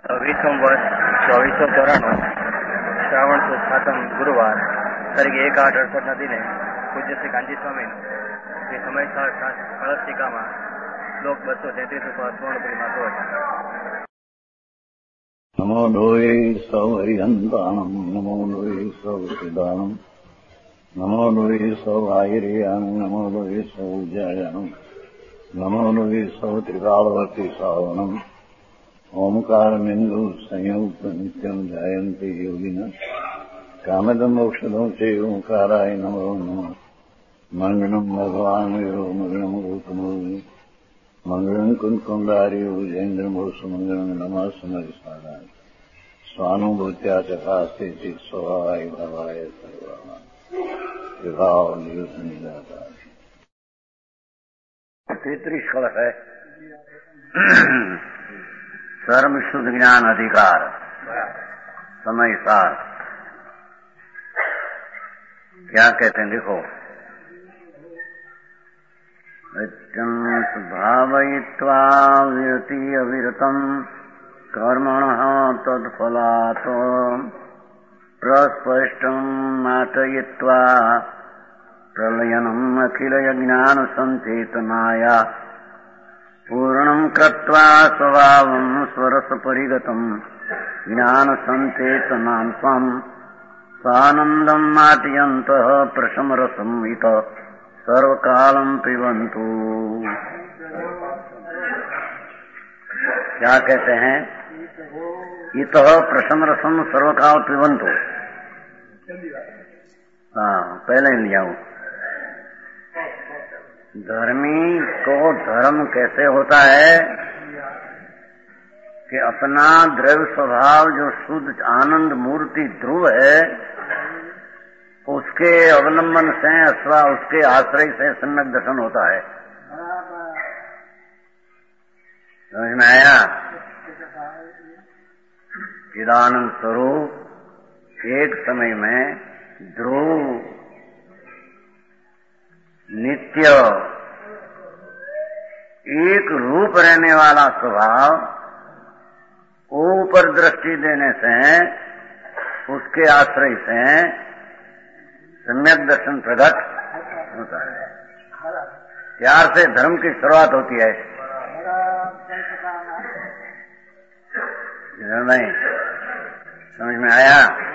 20 वर्ष 2494 श्रावण सुद 7 गुरुवार તારીખ 1/8/68 દિને પૂજ્ય શ્રી કાંજી સ્વામીનું શ્રી સમયસાર કળશ ટીકામાં શ્લોક 233 ઉપર પૂર્ણપુરીમાં ધોધ. નમો લોહી સૌ હરિહંતાણમ નમો લોહી સૌ સિદાનમ નમો લોહી સૌ આયર્યાણમ નમો લોહી સૌ જયાણમ નમો લોહી સૌ ત્રિકાળવતી સાવણમ ओमकारमिन्दु संयुक्त नित्यं जायन्ति योगिनः कामदं मोक्षदं च ओंकाराय नमो नमः. मङ्गलं भगवान् वीरो मङ्गलं गौतमोऽग्नि मङ्गलं कुन्कुण्डार्यो जयेन्द्रमोसुमङ्गलं नमः समरिसाराय स्वानुभूत्या चकास्ते चित्स्वभावाय भवाय सर्वाः विभाव निरुद्ध. 33 कलश है. सर्व शुद्ध ज्ञान अधिकार समय सार. क्या कहते हैं देखो. भावयित्वा विरति अविरतम कर्मणः तत्फलात् प्रस्पष्टं नाटयित्वा प्रलयनम् अखिल ज्ञान संचेतनाय पूर्णं कृत्वा स्वभावं स्वरस परिगतं ज्ञान संचेतनां स्वं सानन्दं नाटयन्तः प्रशमरसं इत सर्वकालं पिबन्तु. क्या कहते हैं? इत प्रशमरसं सर्वकाल पिबन्तु. हाँ, पहले लिया हूँ. धर्मी को धर्म कैसे होता है कि अपना द्रव्य स्वभाव जो शुद्ध आनंद मूर्ति ध्रुव है उसके अवलंबन से अथवा उसके आश्रय से सम्यक दर्शन होता है. समझ में आया? चिदानंद स्वरूप एक समय में ध्रुव नित्य एक रूप रहने वाला स्वभाव ऊपर दृष्टि देने से उसके आश्रय से सम्यक दर्शन प्रकट होता है. प्यार से धर्म की शुरुआत होती है. नहीं समझ में आया?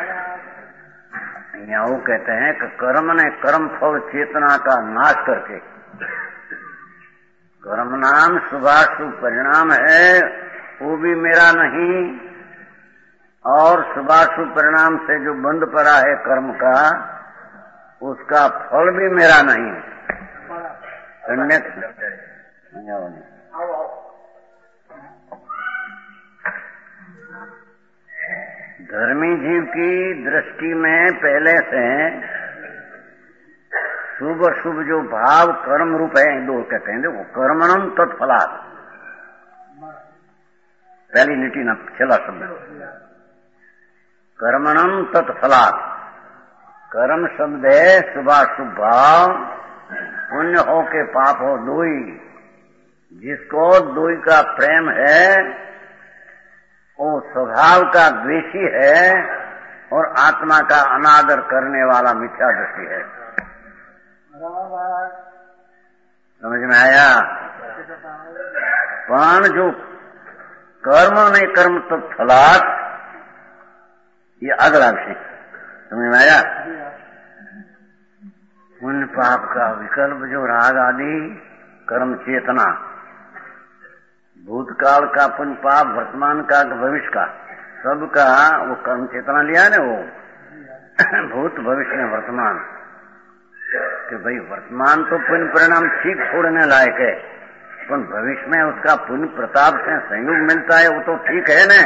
यहाँ वो कहते हैं कि कर्म ने कर्म फल चेतना का नाश करके कर्म नाम शुभाशुभ परिणाम है वो भी मेरा नहीं और शुभाशुभ परिणाम से जो बंध पड़ा है कर्म का उसका फल भी मेरा नहीं. धर्मी जीव की दृष्टि में पहले से शुभ शुभ जो भाव कर्म रूप है दो कहते हैं वो कर्मणम तत्फलात्. पहली नीति न छला शब्द कर्मणम तत्फलात्. कर्म शब्द है शुभाशुभ भाव. पुण्य हो के पाप हो दोई. जिसको दोई का प्रेम है वो स्वभाव का द्वेषी है और आत्मा का अनादर करने वाला मिथ्या दृष्टि है. समझ में आया? पण जो कर्म नहीं कर्म तो फलात् ये अगला विषय. समझ में आया? पुण्य पाप का विकल्प जो राग आदि कर्म चेतना भूतकाल का पुण्य पाप वर्तमान का भविष्य का सबका वो कर्म चेतना लिया है ना. वो भूत भविष्य में वर्तमान कि भाई वर्तमान तो पुण्य परिणाम ठीक छोड़ने लायक है पर भविष्य में उसका पुण्य प्रताप से संयोग मिलता है वो तो ठीक है ना.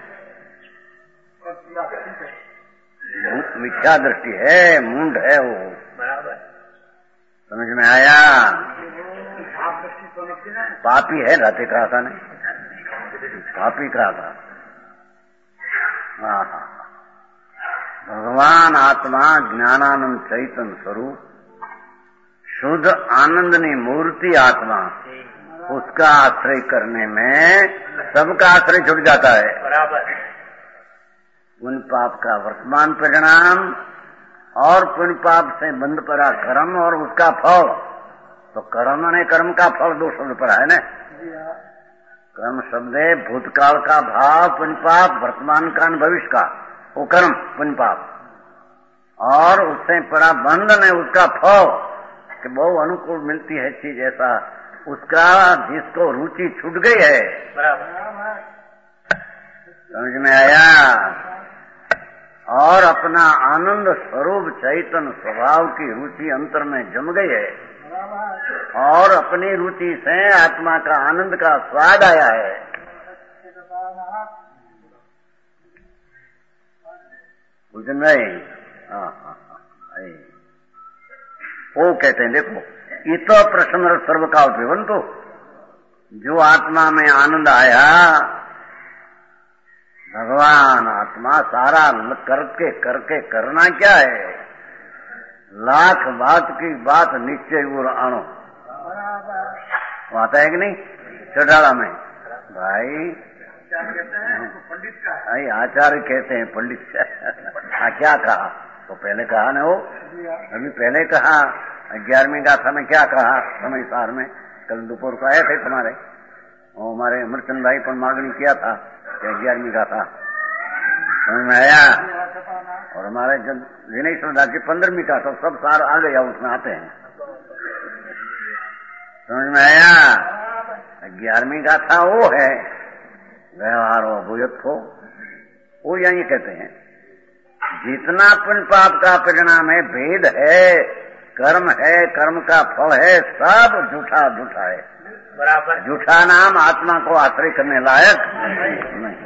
मिथ्या दृष्टि है, मुंड है वो. समझ में आया? पापी है रहते कहा था नहीं पापी कहा था. भगवान आत्मा ज्ञानानंद चैतन्य स्वरूप शुद्ध आनंदनी मूर्ति आत्मा उसका आश्रय करने में सबका आश्रय छूट जाता है। बराबर। पुण्य पाप का वर्तमान परिणाम और पुण्य पाप से बंध पड़ा कर्म और उसका फल। तो कर्म ने कर्म का फल दो शब्द पड़ा है ना। कर्म शब्द है भूतकाल का भाव पुण्य पाप, वर्तमान का भविष्य का वो कर्म पुण्य पाप, और उससे पड़ा बंधन है उसका फल कि बहुत अनुकूल मिलती है चीज ऐसा उसका जिसको रुचि छूट गई है। समझ में आया? और अपना आनंद स्वरूप चैतन्य स्वभाव की रुचि अंतर में जम गई है और अपनी रुचि से आत्मा का आनंद का स्वाद आया है। कुछ नहीं। वो कहते हैं देखो इत प्रसन्न सर्व का उपवंतो, जो आत्मा में आनंद आया, भगवान आत्मा सारा करके करना क्या है, लाख बात की बात निश्चय और अणु आता है कि नहीं चौटाला में भाई पंडित का भाई आचार्य कहते हैं पंडित क्या कहा तो पहले कहा ना वो अभी पहले कहा 11वीं गाथा में क्या कहा समय सार में कल दोपहर को आए थे तुम्हारे वो हमारे अमरचंद भाई पर मांगनी किया था 11वीं गाथा समझ में आया। और हमारे जब विनय श्रद्धा की 15वीं का तो सब सार आ गया उसमें आते हैं। समझ में आया? 11वीं गाथा वो है व्यवहार हो भूयत हो वो यही कहते हैं जितना पुण्य पाप का परिणाम है भेद है कर्म है कर्म का फल है सब झूठा झूठा है। बराबर। झूठा नाम आत्मा को आश्रय करने लायक नहीं।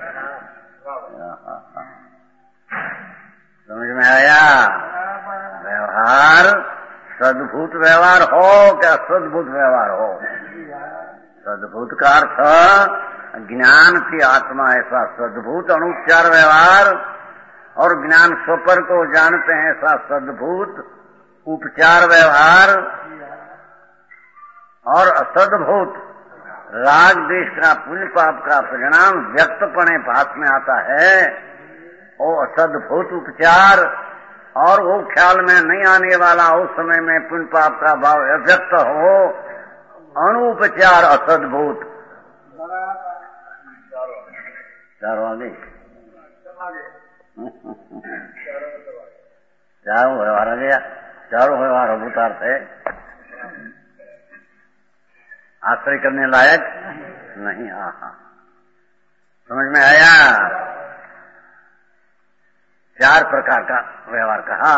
समझ में आया? व्यवहार सद्भूत व्यवहार हो क्या सद्भूत व्यवहार हो। सद्भूत का अर्थ ज्ञान की आत्मा ऐसा सद्भूत अनुपचार व्यवहार और ज्ञान स्वपर को जानते हैं ऐसा सद्भूत उपचार व्यवहार और असद्भूत राग देश का पुण्य पाप का परिणाम व्यक्तपणे भाष में आता है वो असद्भूत उपचार और वो ख्याल में नहीं आने वाला उस समय में पुण्य पाप का भाव अव्यक्त हो अनुपचार असद्भूत। चारों आगे चारों व्यवहार आ गया चारों व्यवहार अभूतार्थ है आश्रय करने लायक नहीं। हाँ समझ में आया? 4 प्रकार का व्यवहार कहा।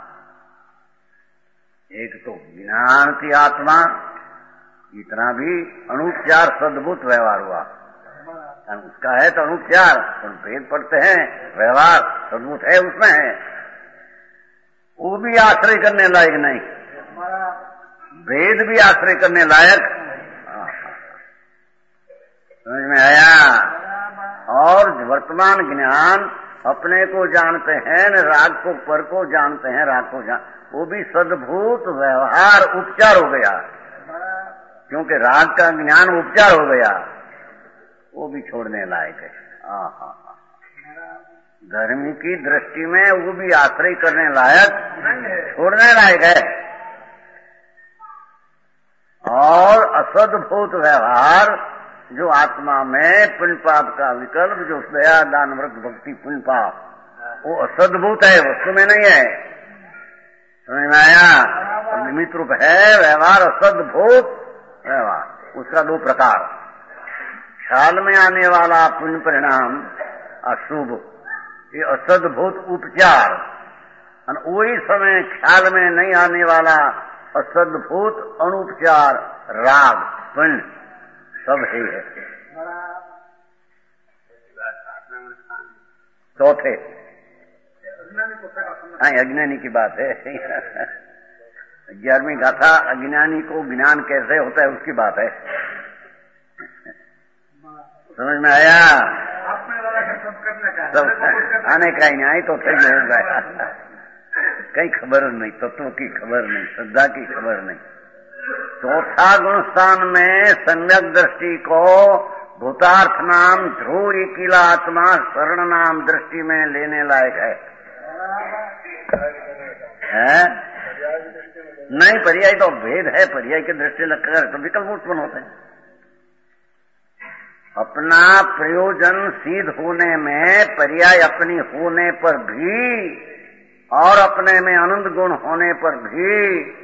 एक तो ज्ञान की आत्मा इतना भी अनुपचार सद्भूत व्यवहार हुआ उसका है तो अनुपचार भेद पड़ते हैं व्यवहार सद्भूत है उसमें है वो भी आश्रय करने लायक नहीं भेद भी आश्रय करने लायक। समझ में आया? और वर्तमान ज्ञान अपने को जानते हैं न राग को पर को जानते हैं राग को वो भी सद्भूत व्यवहार उपचार हो गया क्योंकि राग का ज्ञान उपचार हो गया वो भी छोड़ने लायक है। धर्म की दृष्टि में वो भी आश्रय करने लायक छोड़ने लायक है। और असद्भूत व्यवहार जो आत्मा में पुण्य पाप का विकल्प जो दया दान व्रत भक्ति पुण्य पाप वो असद्भूत है वस्तु में नहीं है। समझ में आया? निमित्त रूप है व्यवहार असद्भूत व्यवहार उसका 2 प्रकार ख्याल में आने वाला पुण्य परिणाम अशुभ ये असद्भूत उपचार और वही समय ख्याल में नहीं आने वाला असद्भूत अनुपचार राग पुण्य सब ही है। चौथे अज्ञानी की बात है 11वीं गाथा अज्ञानी को ज्ञान कैसे होता है उसकी बात है। समझ में आया? सब आने का ही नहीं आई तो सही हो गया कहीं खबर नहीं तत्वों की खबर नहीं श्रद्धा की खबर नहीं चौथा गुण स्थान में सम्यक दृष्टि को भूतार्थ नाम ध्रुव अकेला आत्मा शरण नाम दृष्टि में लेने लायक है? नहीं, पर्याय तो भेद है। पर्याय की दृष्टि लगकर तो विकल्प उत्पन्न होते हैं। अपना प्रयोजन सिद्ध होने में, पर्याय अपनी होने पर भी और अपने में अनंत गुण होने पर भी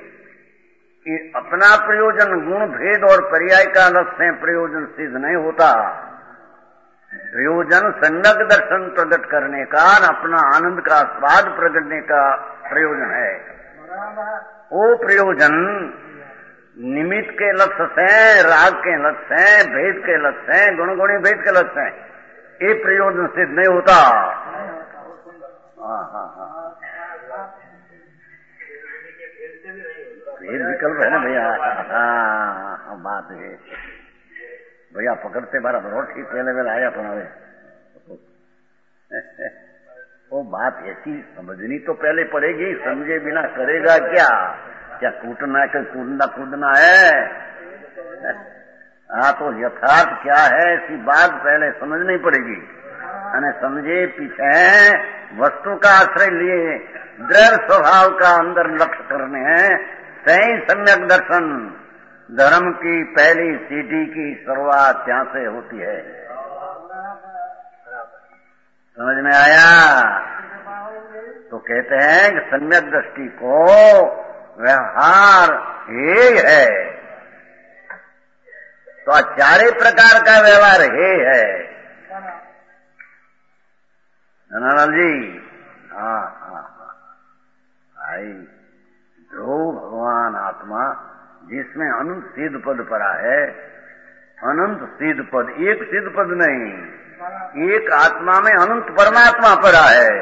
अपना प्रयोजन गुण भेद और पर्याय का अलग से प्रयोजन सिद्ध नहीं होता। प्रयोजन सम्यक दर्शन प्रकट करने का, अपना आनंद का स्वाद प्रकटने का प्रयोजन है। वो प्रयोजन निमित्त के लक्ष्य से, राग के लक्ष्य से, भेद के लक्ष्य से, गुणगुणी भेद के लक्ष्य से ये प्रयोजन सिद्ध नहीं होता। भेद विकल्प है ना भैया। बात है भैया, पकड़ते बारा बहुत ठीक पहले वेला आया अपना वो बात ऐसी समझनी तो पहले पड़ेगी। समझे बिना करेगा क्या? क्या कूटना है, कूदना है? हाँ, तो यथार्थ क्या है ऐसी बात पहले समझनी पड़ेगी। यानी समझे पीछे वस्तु का आश्रय लिए दृढ़ स्वभाव का अंदर लक्ष्य करने हैं। सही सम्यक दर्शन धर्म की पहली सीढ़ी की शुरुआत यहाँ से होती है। समझ में आया? तो कहते हैं कि सम्यक दृष्टि को व्यवहार हे है। तो चारे प्रकार का व्यवहार हे है धनालाल जी। हाँ, आई ध्रुव भगवान आत्मा जिसमें अनंत सिद्ध पद पड़ा है। अनंत सिद्ध पद, एक सिद्ध पद नहीं, एक आत्मा में अनंत परमात्मा पड़ा है।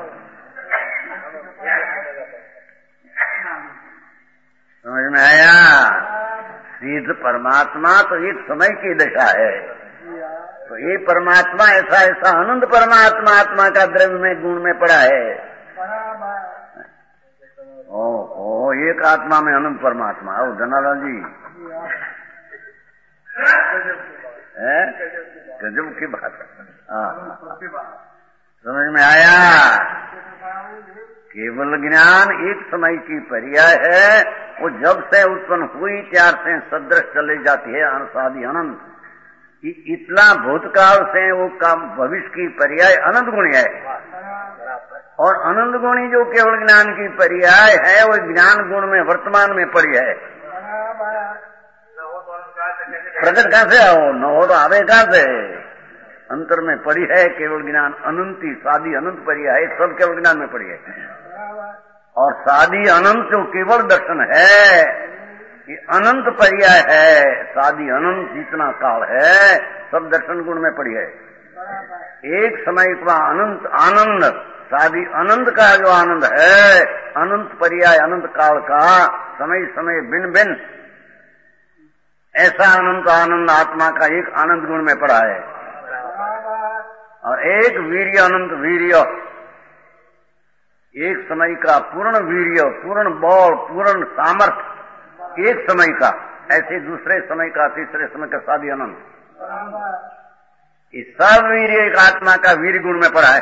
समझ में आया? सिद्ध परमात्मा तो एक समय की दशा है। तो ये परमात्मा ऐसा ऐसा अनंत परमात्मा आत्मा का द्रव्य में गुण में पड़ा है। ओ एक आत्मा में अनंत परमात्मा। ओ धनालाल जी, गजब की बात। समझ में आया? केवल ज्ञान एक समय की पर्याय है। वो जब से उत्पन्न हुई त्यार से सदृश चले जाती है अनसादी अनंत। इतना भूतकाल से वो काम भविष्य की पर्याय अनंत गुणी है। और अनंत गुणी जो केवल ज्ञान की पर्याय है वो ज्ञान गुण में वर्तमान में पड़ी है। प्रकट कहां से आओ? न हो तो आवे कहां से? अंतर में पड़ी है केवल ज्ञान। अनंती सादी अनंत पर्याय है, सब केवल ज्ञान में पड़ी है। और सादी अनंत जो केवल दर्शन है ये अनंत पर्याय है। सादी अनंत जितना काल है सब दर्शन गुण में पड़ी है। एक समय का अनंत आनंद, सादी अनंत का जो आनंद है, अनंत पर्याय अनंत काल का, समय समय भिन्न भिन्न ऐसा अनंत आनंद आत्मा का एक आनंद गुण में पड़ा है। और एक वीर्य अनंत वीर्य, एक समय का पूर्ण वीर्य, पूर्ण बल, पूर्ण सामर्थ्य एक समय का, ऐसे दूसरे समय का, तीसरे समय का सादी अनंत। इस सब वीर्य एक आत्मा का वीर गुण में पड़ा है।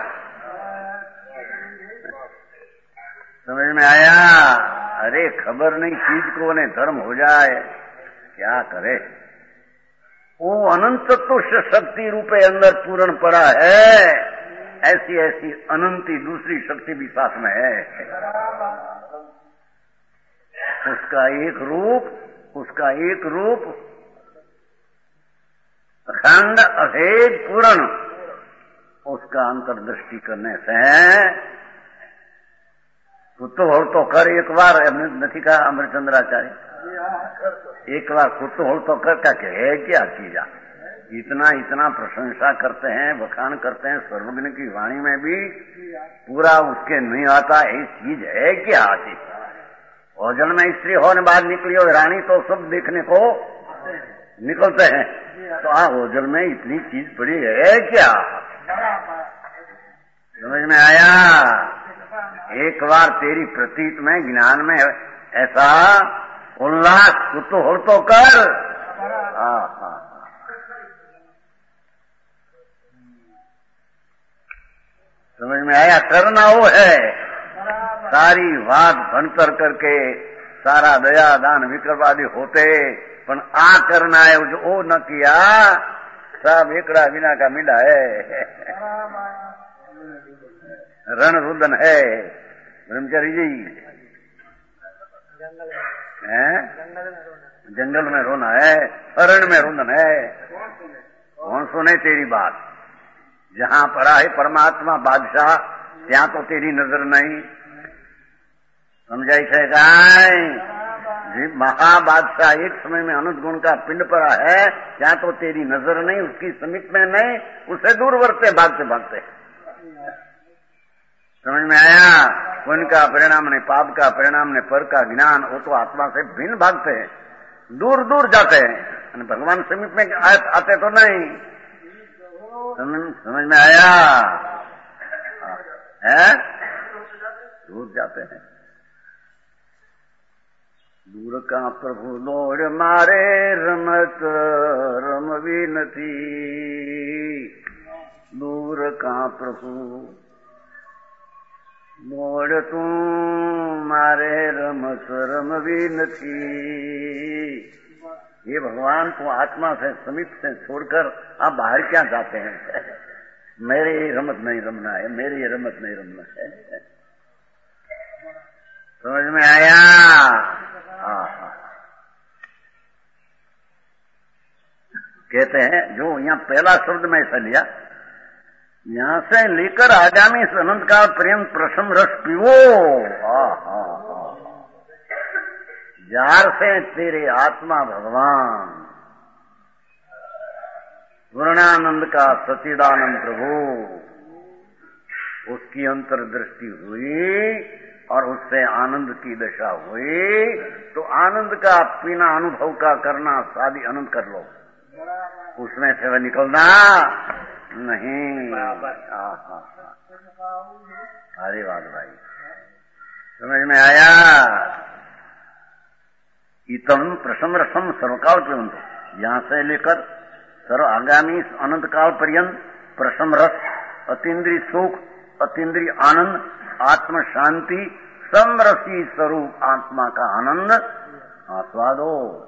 समझ में आया? अरे खबर नहीं चीज को उन्हें धर्म हो जाए, क्या करे? वो अनंत तत्व शक्ति रूपे अंदर पूर्ण पड़ा है। ऐसी ऐसी अनंती दूसरी शक्ति भी साथ में है। उसका एक रूप अखंड अभेद पूर्ण, उसका अंतर्दृष्टि करने से कुत्तो हो तो कर। एक बार नहीं कहा अमरचंद्राचार्य, एक बार कुत्तो हो तो कर का है क्या चीजा? इतना इतना प्रशंसा करते हैं, बखान करते हैं, सर्वज्ञ की वाणी में भी पूरा उसके नहीं आता। ये चीज है क्या आती? भोजन में स्त्री होने बाद निकली और रानी तो सब देखने को निकलते हैं। तो भोजन में इतनी चीज पड़ी है क्या? समझ में आया? एक बार तेरी प्रतीत में ज्ञान में ऐसा उल्लास कुतूहल तो कर। समझ में आया? करना वो है, सारी बात भणतर करके सारा दया दान विकल्पादि होते, पण आ करना है जो ओ न किया सब एकड़ा बिना का मिला है। रण रुदन है ब्रह्मचारी जी, जंगल में रोना है, अरण में रुदन है। कौन सुने तेरी बात? जहां पड़ा है परमात्मा बादशाह, ત્યાં तो तेरी नजर नहीं। समझाई है गाय? महाबादशाह एक समय में अनंत गुण का पिंड पड़ा है, क्या तो तेरी नजर नहीं, उसकी समीप में नहीं, उसे दूर वर्ते भागते भागते। समझ में आया? पुण्य का परिणाम नहीं, पाप का परिणाम नहीं, पर का ज्ञान, वो तो आत्मा से भिन्न भागते हैं, दूर दूर जाते हैं। भगवान समीप में आते तो नहीं। समझ में आया? है दूर जाते हैं। दूर का प्रभु दौड़ मारे रमत रमवी नथी, दूर का प्रभु दौड़ तू मारे रमत रमवी नथी। ये भगवान को आत्मा से समीप से छोड़कर आप बाहर क्या जाते हैं? मेरे ये रमत नहीं रमना है, मेरी ये रमत नहीं रमना है। समझ में आया? कहते हैं जो यहाँ पहला शब्द में ऐसा लिया, यहां से लेकर आगामी अनंत काल पर्यंत प्रसम रस पीवो। जार से तेरे आत्मा भगवान पूर्णानंद का सच्चिदानंद प्रभु, उसकी अंतर्दृष्टि हुई और उससे आनंद की दशा हुई, तो आनंद का पीना अनुभव का करना शादी आनंद कर लो, उसमें से वह निकलना नहीं। अरे बात भाई, समझ में आया? इतम प्रसम रसम सर्वकाल पर्यंत, यहां से लेकर सर्व आगामी अनंत काल पर्यंत प्रसम रस, अतीन्द्रिय सुख, अतीन्द्रिय आनंद, आत्म शांति, समरसी स्वरूप आत्मा का आनंद आस्वादो,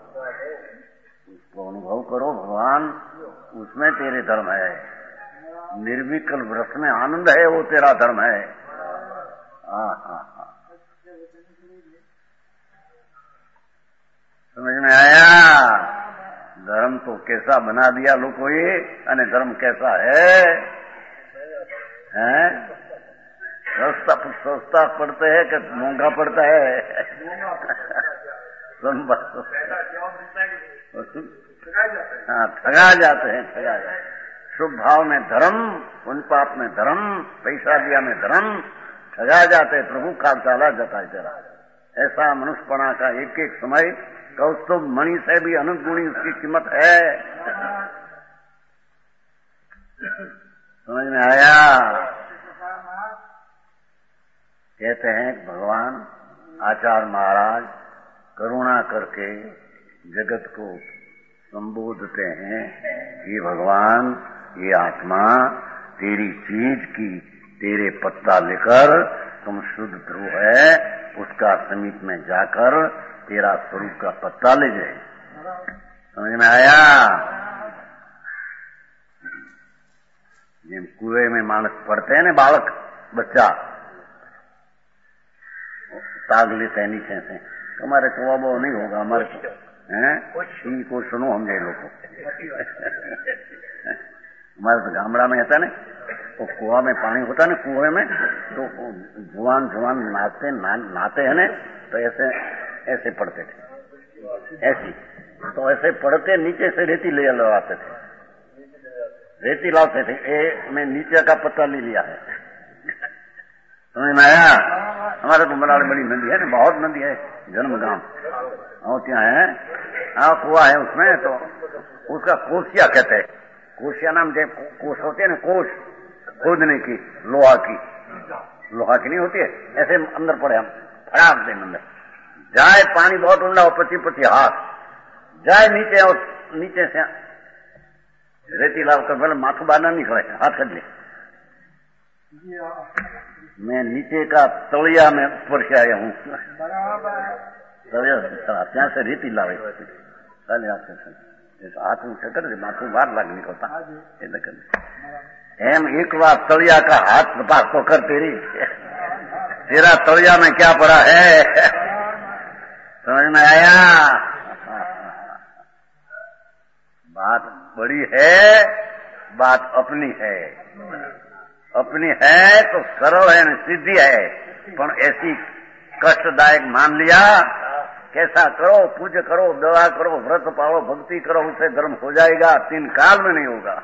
उसको अनुभव करो। भगवान उसमें तेरे धर्म है, निर्विकल्प रस में आनंद है, वो तेरा धर्म है। समझ में आया? धर्म तो कैसा बना दिया लोगों ये, अने धर्म कैसा है? सस्ता पड़ता है कि महंगा पड़ता है? हाँ, ठगा जाते हैं, ठगा जाते हैं। शुभ भाव में धर्म, पुण्य पाप में धर्म, पैसा दिया में धर्म, ठगा जाते। प्रभु का चाला जाता है तेरा। ऐसा मनुष्यपना का एक एक समय कौस्तुभ मणि से भी अनंत गुणी उसकी कीमत है। समझ में आया? कहते हैं भगवान आचार्य महाराज करुणा करके जगत को संबोधते हैं कि भगवान ये आत्मा तेरी चीज की, तेरे पत्ता लेकर तुम शुद्ध ध्रुव है, उसका समीप में जाकर तेरा स्वरूप का पत्ता ले जाए। समझ में आया? जिन कुएं में मानस पड़ते हैं ना, बालक बच्चा ताग लेते हैं नीचे से, हमारे कुआ वो नहीं होगा, हमारे को सुनो हम जे लोग हमारे तो गामड़ा में रहता ना, तो कुआ में पानी होता ना, कुएं में तो जुआन जुआन नहाते हैं ना, तो ऐसे पड़ते थे, ऐसी तो ऐसे पड़ते नीचे से रेती ले लाते थे, रेती लाते थे। मैं नीचे का पत्ता ले लिया है। समझ में आया? हमारे तो बड़ा बड़ी नदी है ना, बहुत नदी है, जन्म गांव और क्या है, कुआ है उसमें, तो उसका कोशिया कहते हैं। कोशिया नाम जब कोश होते हैं ना, कोश खोदने की, लोहा की नहीं होती है, ऐसे अंदर पड़े हम, फटाक दें अंदर जाए पानी बहुत ऊंडा हो, पची हाथ जाए नीचे, और नीचे से रेती लाव कर पहले माथुं बाहर ना निकले, हाथ कर ले। मैं नीचे का तलिया में ऊपर से आया हूँ, ત્યાં से રેતી લાવે ચાલે હાથ ઊંચે કરે માથું બહાર લાગ નીકળતા એટલે કરે એમ एक बार तलिया का हाथ पास तो कर तेरी, तेरा तलिया में क्या पड़ा है, समझ में आया। बात बड़ी है, बात अपनी है, अपनी है तो सरल है, सीधी है, पर ऐसी कष्टदायक मान लिया। कैसा करो, पूजा करो, दवा करो, व्रत पालो, भक्ति करो, उससे धर्म हो जाएगा, 3 काल में नहीं होगा।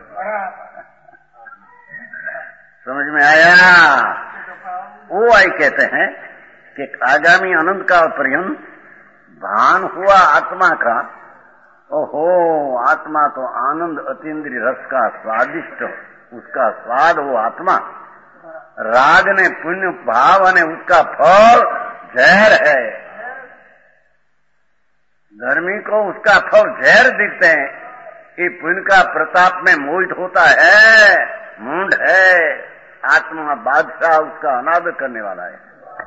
समझ में आया। वो आई कहते हैं कि आगामी अनंत काल पर्यंत भान हुआ आत्मा का, ओहो आत्मा तो आनंद अतीन्द्रिय रस का स्वादिष्ट, उसका स्वाद वो आत्मा, राग ने पुण्य भाव ने उसका फल जहर है। धर्मी को उसका फल जहर दिखते हैं कि पुण्य का प्रताप में मोहित होता है, मूंड है, आत्मा बादशाह उसका अनादर करने वाला है।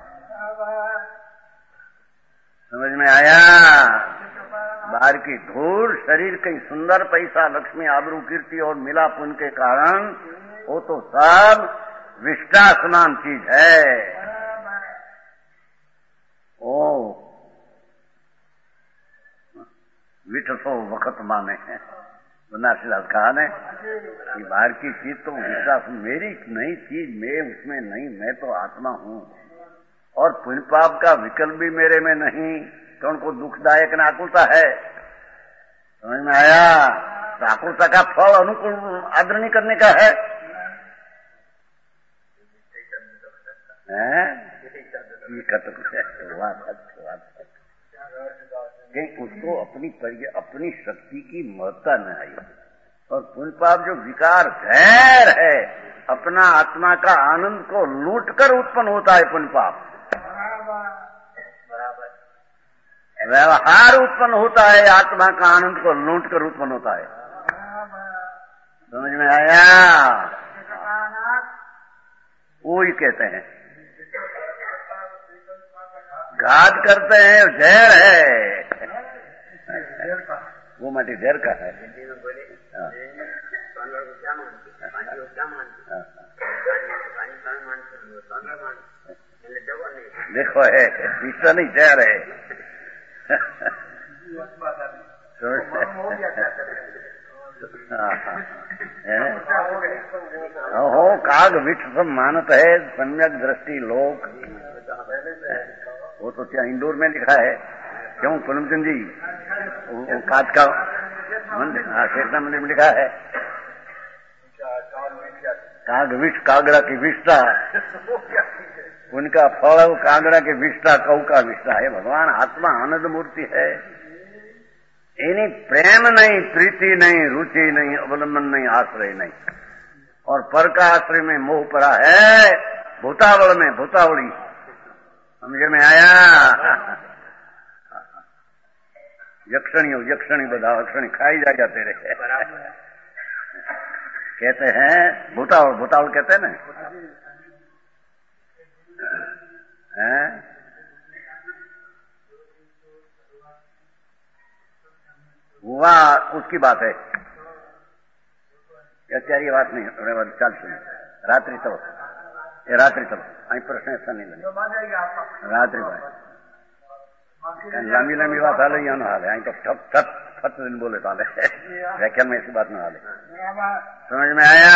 समझ में आया। बाहर की धूल, शरीर कहीं सुंदर, पैसा, लक्ष्मी, आबरू, कीर्ति और मिला पुण्य के कारण वो तो सब विष्टा समान चीज है। ओ विठसो वक्त माने हैं, बनारसीदास कहा ने कि बाहर की चीज तो विश्वास मेरी नहीं चीज, मैं उसमें नहीं, मैं तो आत्मा हूँ, और पुण्य पाप का विकल्प भी मेरे में नहीं, तो उनको दुखदायक न आकुलता है। समझ में आया। तो आकुलता का फल अनुकूल आदरणीय करने का है, कहीं उसको अपनी शक्ति की महत्ता न आई। और पुण्य पाप जो विकार गैर है, अपना आत्मा का आनंद को लूट कर उत्पन्न होता है पुण्य पाप, व्यवहार उत्पन्न होता है, आत्मा का आनंद को लूट कर उत्पन्न होता है। समझ में आया। वो ही कहते हैं घात करते हैं, जहर है, वो माटी जहर का है। देखो है विषय नहीं, जहर है। हो काग विठ सब मानत है, सम्यक दृष्टि लोक, वो तो क्या इंदौर में लिखा है। क्यों पूनमचंद जी, काज का मंदिर, शेखना मंदिर में लिखा है, काग विष, कागड़ा की विष्टा, उनका फल कागड़ा की विष्टा, कऊ का विष्टा है। भगवान आत्मा आनंद मूर्ति है। इन्हीं प्रेम नहीं, प्रीति नहीं, रुचि नहीं, अवलंबन नहीं, आश्रय नहीं, और पर का आश्रय में मोह पड़ा है, भूतावल में भूतावली। समझ में आया। यक्षणी बधा यक्षणी खाई जाते रहे। कहते हैं भूतावल कहते हैं ना, हैं? हुआ उसकी बात है, ये बात नहीं। चल सुन, रात्रि तब અહીં પ્રશ્ન ऐसा नहीं लगे रात्रि भाई लंबी लंबी बात हाले यहाँ हाले, અહીં तो ठप ठप फट दिन बोले ताले, व्याख्यान में ऐसी बात न हाले। समझ में आया।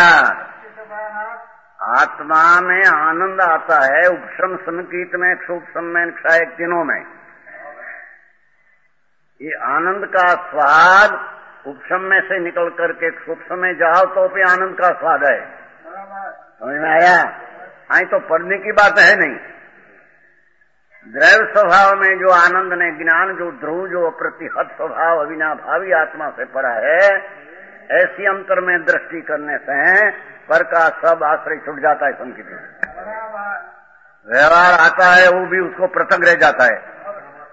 आत्मा में आनंद आता है, उपशम संकीत में, क्षोभम में, क्षायक तीनों में। ये आनंद का स्वाद उपशम में से निकल करके क्षोभम में जाओ तो भी आनंद का स्वाद है। समझ में आया। आई तो पढ़ने की बात है नहीं। द्रव्य स्वभाव में जो आनंद ने ज्ञान, जो ध्रुव, जो अप्रतिहत स्वभाव अविनाभावी आत्मा से पड़ा है, ऐसी अंतर में दृष्टि करने से पर का सब आश्रय छूट जाता है। संकित व्यवहार आता है वो भी उसको पृथक रह जाता है।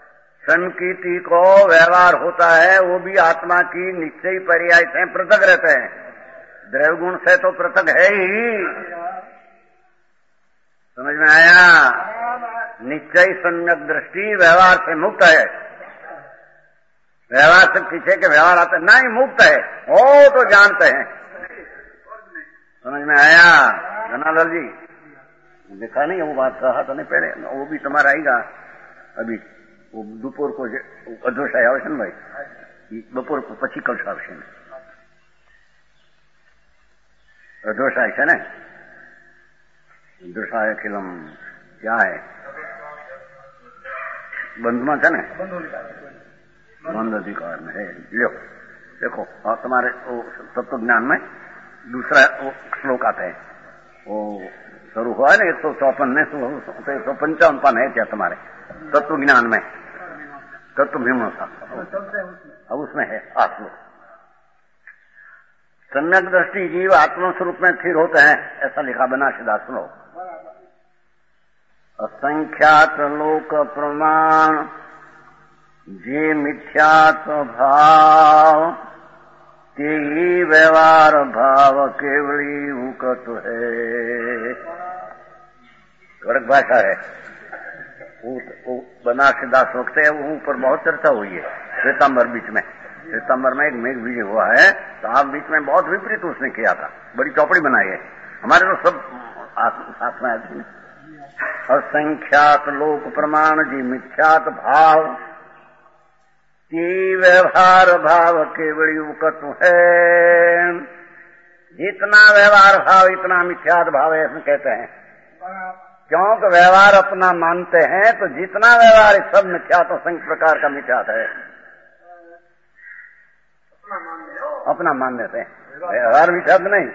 संकीर्ति को व्यवहार होता है, वो भी आत्मा की निश्चय पर्याय से पृथक रहते हैं। द्रव्य गुण से तो पृथक है ही। समझ में आया? निश्चय सम्यक दृष्टि व्यवहार से मुक्त है। व्यवहार से पीछे के व्यवहार आते नहीं, मुक्त है, वो तो जानते हैं। समझ में आया? धनालाल जी देखा नहीं, वो बात कहा था नहीं पहले, वो भी तुम्हारा आएगा अभी। वो दोपहर को अधोष आवश्यक भाई, दोपहर को पची कल आवश्यक अधोष आय છે ને દુષાય ખિલમ क्या है बंध में है बंध अधिकार में है। लो देखो, और तुम्हारे तत्व ज्ञान में दूसरा श्लोक आता है, वो शुरू हुआ है ना 154 में, 155 पान है क्या तुम्हारे तत्व ज्ञान में, तत्व मीमांसा, अब उसमें है 8 श्लोक। सम्यक दृष्टि जीव आत्म स्वरूप में स्थिर होते हैं, ऐसा लिखा बना सिद्धार्थ सुनो। असंख्यात लोक प्रमाण जे मिथ्यात्व भाव ते ही व्यवहार भाव केवली उकत है। वर्ग भाषा है, वो बनारसी दास वक्त है, वो ऊपर बहुत चर्चा हुई है। श्वेतांबर बीच में, श्वेतांबर में एक मेघ बीज हुआ है, तो आप बीच में बहुत विपरीत उसने किया था, बड़ी चौपड़ी बनाई है। हमारे तो सब साथ में आदमी असंख्यात लोक प्रमाण जी मिथ्यात भाव की व्यवहार भाव केवल उकत है। जितना व्यवहार भाव इतना मिथ्यात भाव है, ऐसे कहते हैं। क्योंकि व्यवहार अपना मानते हैं, तो जितना व्यवहार सब मिथ्यात असंख्य प्रकार का मिथ्यात है, अपना मान लेते हैं। व्यवहार मिथ्यात नहीं,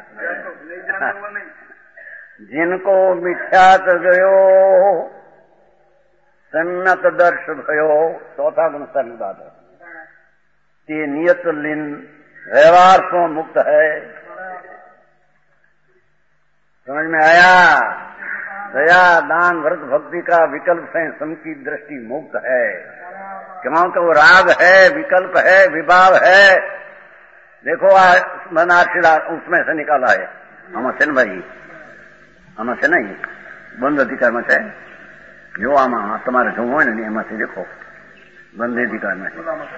जिनको मिथ्यात गयो सम्यक दर्श भयो, चौथा गुण की बात है, ते नियत लीन व्यवहार से मुक्त है। समझ में आया? दया दान व्रत भक्ति का विकल्प से सम की दृष्टि मुक्त है। क्योंकि वो राग है, विकल्प है, विभाव है। देखो बनारसी उसमें से निकाला है, हमसे भाई हमसे नहीं बंद अधिकार में से जो आमा तुम्हारे जो हो नहीं, एम से देखो बंद अधिकार में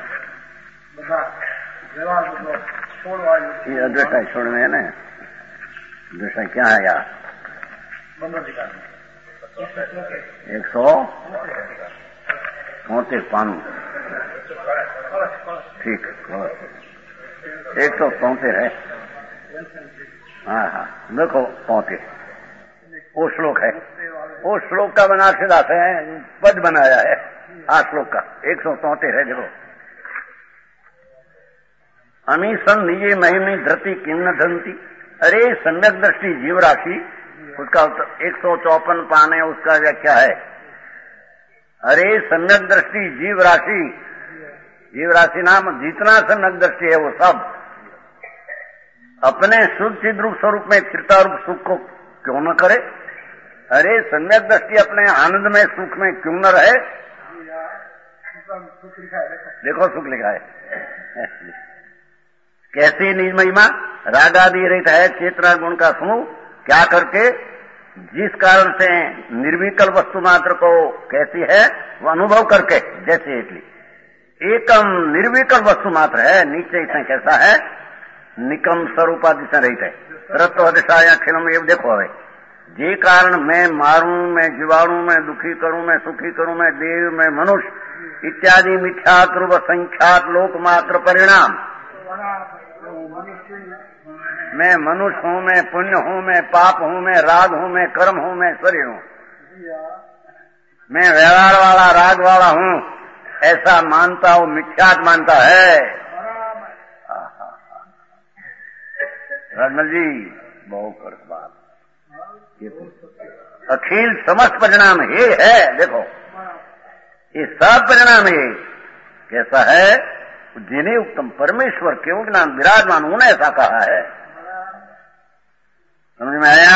ये अद्वैताई छोड़ने है ना। अद्वैताई क्या है यार? 134 पानू, ठीक 173 है। हाँ हाँ देखो 35 वो श्लोक है, वो श्लोक का बनारसी दास है पद बनाया है 8 श्लोक का 173 है। देखो, अमीसन निजे महिमी धरती किन्न धनती। अरे सम्यक दृष्टि जीव राशि, उसका 154 पान है, उसका व्याख्या है। अरे सम्यक दृष्टि जीव राशि, जीव राशि नाम जितना सम्यक दृष्टि है वो सब अपने शुद्ध चिद रूप स्वरूप में स्थिरता रूप सुख को क्यों न करे? अरे सम्यक दृष्टि अपने आनंद में सुख में क्यों न रहे? देखो सुख लिखा है कैसी निज महिमा राग आदि रहित है चेतना गुण का समूह, क्या करके जिस कारण से निर्विकल वस्तु मात्र को कैसी है वो अनुभव करके, जैसे एकम निर्विकल वस्तु मात्र है, नीचे इसमें कैसा है निकम स्वरूपादि से रहित है। तत्व दिशाया खिलम ये देखो हवे जे कारण मैं मारूं, मैं जीवाणु, मैं दुखी करूं, मैं सुखी करूं, मैं देव, मैं मनुष्य इत्यादि मिथ्यात रूप संख्यात लोक मात्र परिणाम। मैं मनुष्य हूं, मैं पुण्य हूं, मैं पाप हूं, मैं राग हूं, मैं कर्म हूं, मैं शरीर हूं, मैं व्यवहार वाला राग वाला हूं, ऐसा मानता हूं, मिथ्यात मानता है। रजमल जी बहुत कड़क बात, अखिल समस्त परिणाम ये है। देखो ये सब परिणाम ये कैसा है, जिन्हें उत्तम परमेश्वर के ज्ञान विराजमान होने ऐसा कहा है। समझ में आया?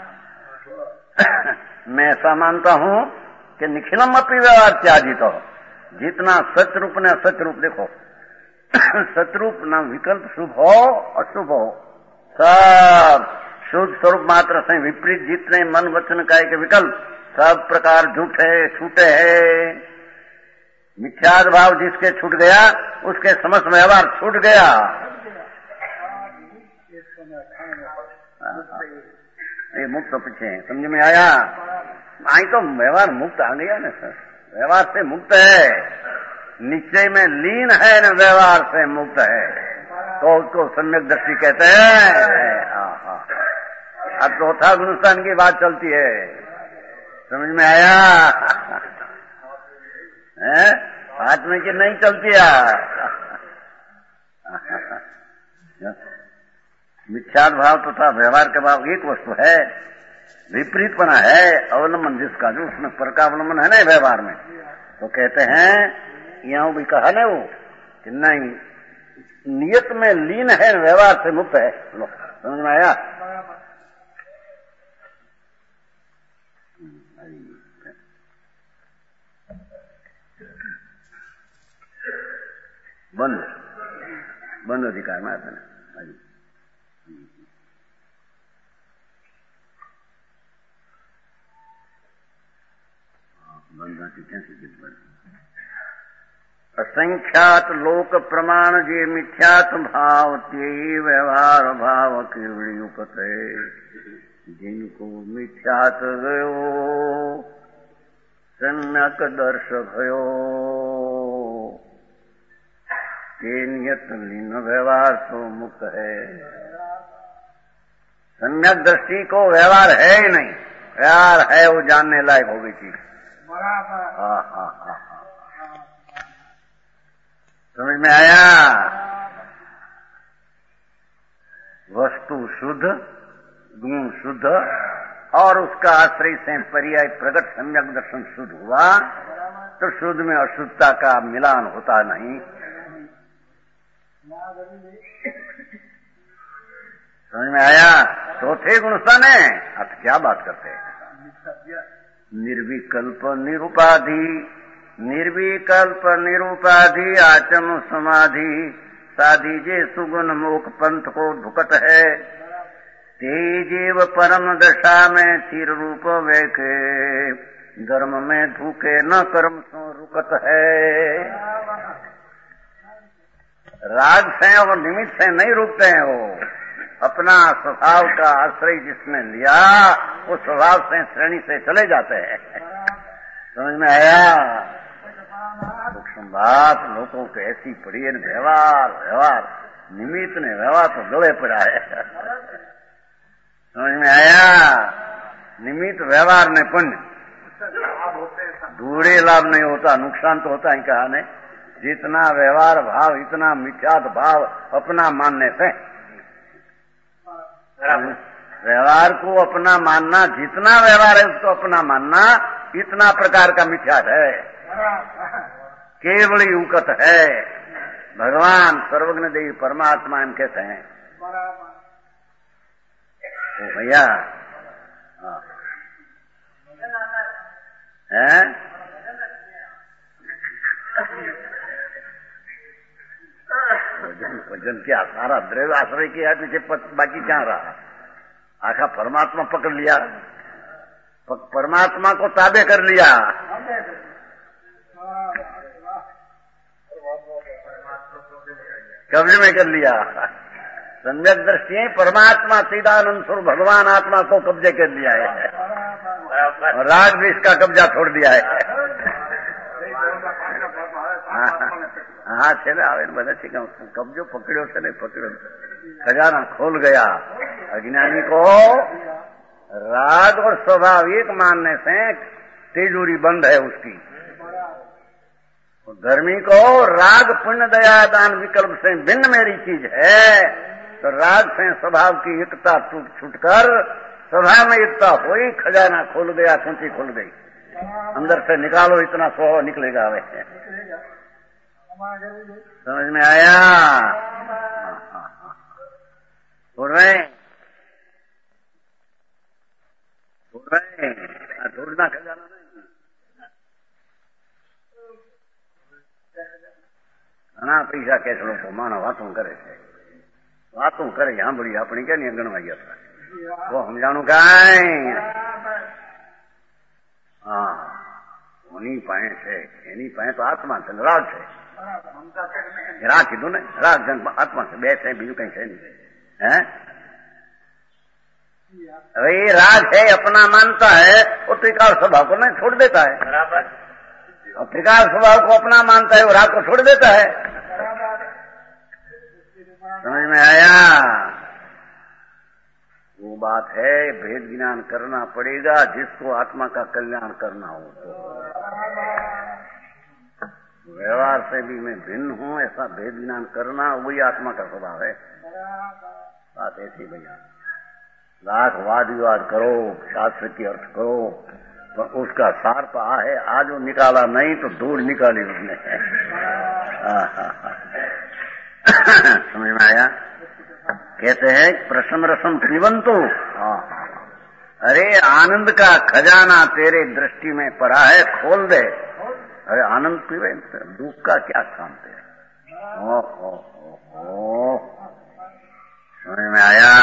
मैं ऐसा मानता हूं कि निखिलम अपनी व्यवहार त्याजित हो, जितना सचरूप ने असचरूप देखो, सतरूप न विकल्प शुभ हो अशुभ हो, सब शुद्ध स्वरूप मात्र से विपरीत जितने मन वचन काय के विकल्प सब प्रकार झूठे छूटे हैं। मिथ्याद भाव जिसके छूट गया उसके समस्त व्यवहार छूट गया। ये मुक्त पीछे समझ में आया? आई तो व्यवहार मुक्त आ गया ना सर, व्यवहार से मुक्त है, निश्चय में लीन है न व्यवहार से मुक्त है, तो उसको सम्यक दृष्टि कहते हैं। अब चौथा गुणस्थान की बात चलती है, समझ में आया? है हाथ में कि नहीं चलती है? मिथ्याद भाव तथा व्यवहार का भाव एक वस्तु है, विपरीतपना है अवलंबन जिसका, जो उसमें पर का अवलंबन है ना व्यवहार में, तो कहते हैं यहाँ भी कहा ना वो कि नहीं, नियत में लीन है व्यवहार से मुक्त है। लो समझ में आया? बंद अधिकार में आता ना असंख्यात लोक प्रमाण जे मिथ्यात भाव ते व्यवहार भाव केवड़ी उपत है, जिनको मिथ्यात गयो सम्यक दर्श भयो, ते नियत लीन व्यवहार तो मुक्त है। सम्यक दृष्टि को व्यवहार है ही नहीं, व्यवहार है वो जानने लायक हो गई चीज। समझ में आया? वस्तु शुद्ध, गुण शुद्ध और उसका आश्रय से पर्याय प्रगट सम्यक दर्शन शुद्ध हुआ तो शुद्ध में अशुद्धता का मिलान होता नहीं। समझ में आया? चौथे गुणस्थान है। अब क्या बात करते हैं? निर्विकल्प निरुपाधि, निर्विकल्प निरुपाधि आचम समाधि, साधी जे सुगुण मोक पंथ को ढुकत है, ते जीव परम दशा में चिर रूप वेखे, धर्म में धूके न कर्म सो रुकत है। राग से और निमित्त से नहीं रुकते हैं, वो अपना स्वभाव का आश्रय जिसने लिया वो स्वभाव से श्रेणी से चले जाते हैं। समझ में आया? सूक्ष्म बात लोगों को ऐसी पड़ी है, व्यवहार निमित्त ने व्यवहार तो गले पड़ा है। समझ में आया? निमित्त व्यवहार ने पुण्य, दूरे लाभ नहीं होता, नुकसान तो होता ही कहा ने। जितना व्यवहार भाव इतना मिथ्यात भाव अपना मानने से, व्यवहार को अपना मानना, जितना व्यवहार है उसको अपना मानना, इतना प्रकार का मिथ्यात है, केवल युकत है। भगवान सर्वज्ञ देवी परमात्मा इन कहते हैं। ओ भैया है भजन क्या सारा द्रव्य आश्रय किया, पीछे बाकी क्या रहा? आखा परमात्मा पकड़ लिया, परमात्मा को ताबे कर लिया। कब्जे में कर लिया। सम्यक दृष्टि परमात्मा सीधानंद स्वरूप भगवान आत्मा को कब्जे कर लिया है, राग भी इसका कब्जा छोड़ दिया है। हाँ छे आवे बधा कब्जो पकड़ो से नहीं पकड़ो, खजाना खोल गया। अज्ञानी को राग और स्वभाव एक मानने से तिजोरी बंद है उसकी। धर्मी को राग पुण्य दया दान विकल्प से भिन्न मेरी चीज है, तो राग से स्वभाव की एकता छूटकर स्वभाव में एकता हुई, खजाना खोल गया, कुंची खुल गई। अंदर से निकालो इतना स्वभाव निकलेगा वे। समझ में आया? ढूंढना खजाना नहीं, पैसा कैसे लोग माना बातों करे છે વાતો કરે સાંભળી આપણી કે નહીં ગણવાઈ હતા તો સમજાણું કાંઈ હા કોની પાસે છે એની પાસે તો આત્મા છે રાગ છે રાગ કીધું ને રાગ જન આત્મા છે બે છે બીજું કઈ છે નહીં હે अरे ये राग है अपना मानता है वो त्रिकाल स्वभाव को नहीं छोड़ देता है बराबर और त्रिकाल स्वभाव को अपना मानता है वो राग को छोड़ देता है समझ में आया वो बात है भेद ज्ञान करना पड़ेगा जिसको आत्मा का कल्याण करना हो तो व्यवहार से भी मैं भिन्न हूं ऐसा भेद ज्ञान करना वही आत्मा का स्वभाव है बात ऐसी भैया लाख वाद विवाद करो शास्त्र की अर्थ करो तो उसका सार तो है आज वो निकाला नहीं तो धूल निकाली उसने समझ में आया कहते हैं प्रसम रसम पीवंतु अरे आनंद का खजाना तेरे दृष्टि में पड़ा है खोल दे अरे आनंद पीवे दुख का क्या काम तेरा समझ में आया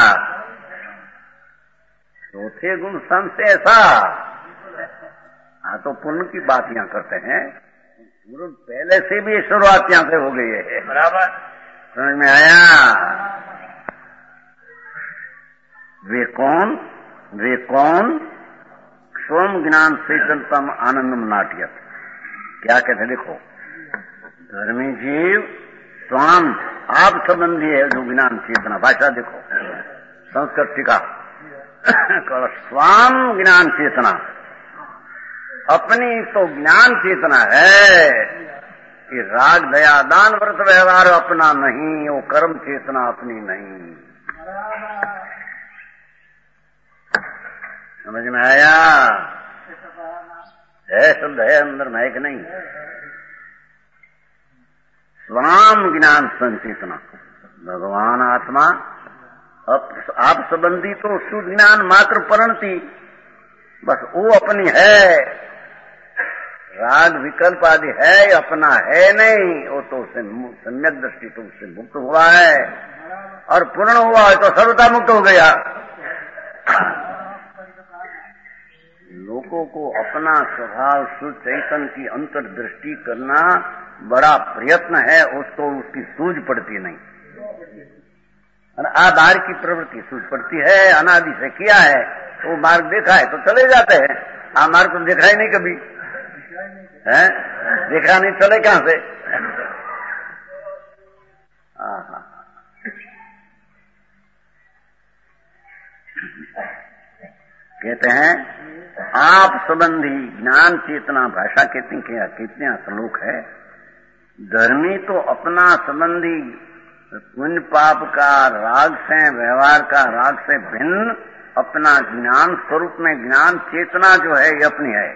चौथे गुण संत ऐसा हाँ तो पुण्य की बात यहाँ करते हैं पहले से भी शुरुआत यहाँ से हो गई है बराबर समझ में आया वे कौन स्वम ज्ञान चेतनतम आनंदम नाट्यत क्या कहते देखो धर्मी जीव स्वाम आप संबंधी है जो ज्ञान चेतना भाषा देखो संस्कृत टीका स्वाम ज्ञान चेतना अपनी तो ज्ञान चेतना है कि राग दया दान व्रत व्यवहार अपना नहीं वो कर्म चेतना अपनी नहीं समझ में आया है शब्द है अंदर महक नहीं स्वाम ज्ञान संचेतना भगवान आत्मा आप संबंधी तो शुद्ध ज्ञान मात्र परिणति बस वो अपनी है राग विकल्प आदि है अपना है नहीं वो तो सम्यक दृष्टि तो उससे मुक्त हुआ है और पूर्ण हुआ है तो सर्वथा मुक्त हो गया लोगों को अपना स्वभाव शुद्ध चैतन्य की अंतर्दृष्टि करना बड़ा प्रयत्न है उसको उसकी सूझ पड़ती नहीं आधार की प्रवृत्ति सूझ पड़ती है अनादि से किया है वो मार्ग देखा है तो चले जाते हैं आ मार्ग तो देखा ही नहीं कभी है देखा नहीं चले कहां से कहते हैं आप संबंधी ज्ञान चेतना भाषा कितने श्लोक है धर्मी तो अपना संबंधी पुण्य पाप का राग से व्यवहार का राग से भिन्न अपना ज्ञान स्वरूप में ज्ञान चेतना जो है ये अपनी है